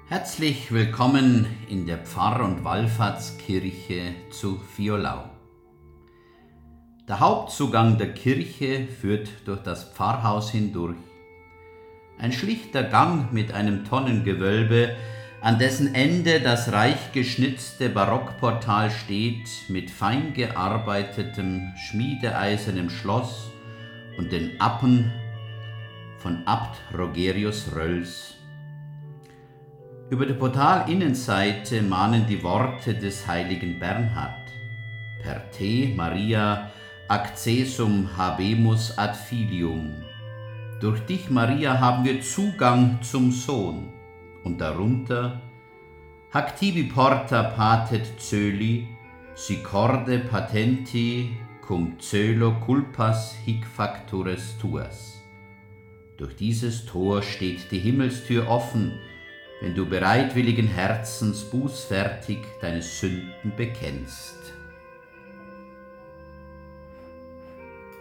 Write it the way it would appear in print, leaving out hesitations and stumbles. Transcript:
Herzlich willkommen in der Pfarr- und Wallfahrtskirche zu Violau. Der Hauptzugang der Kirche führt durch das Pfarrhaus hindurch. Ein schlichter Gang mit einem Tonnengewölbe, an dessen Ende das reich geschnitzte Barockportal steht mit fein gearbeitetem, schmiedeeisernem Schloss und den Appen von Abt Rogerius Röls. Über der Portalinnenseite mahnen die Worte des heiligen Bernhard: Per te, Maria, accessum habemus ad filium. Durch dich, Maria, haben wir Zugang zum Sohn. Und darunter: Hac tibi porta patet coeli, si corde patenti cum coelo culpas hic factores tuas. Durch dieses Tor steht die Himmelstür offen, wenn du bereitwilligen Herzens bußfertig deine Sünden bekennst.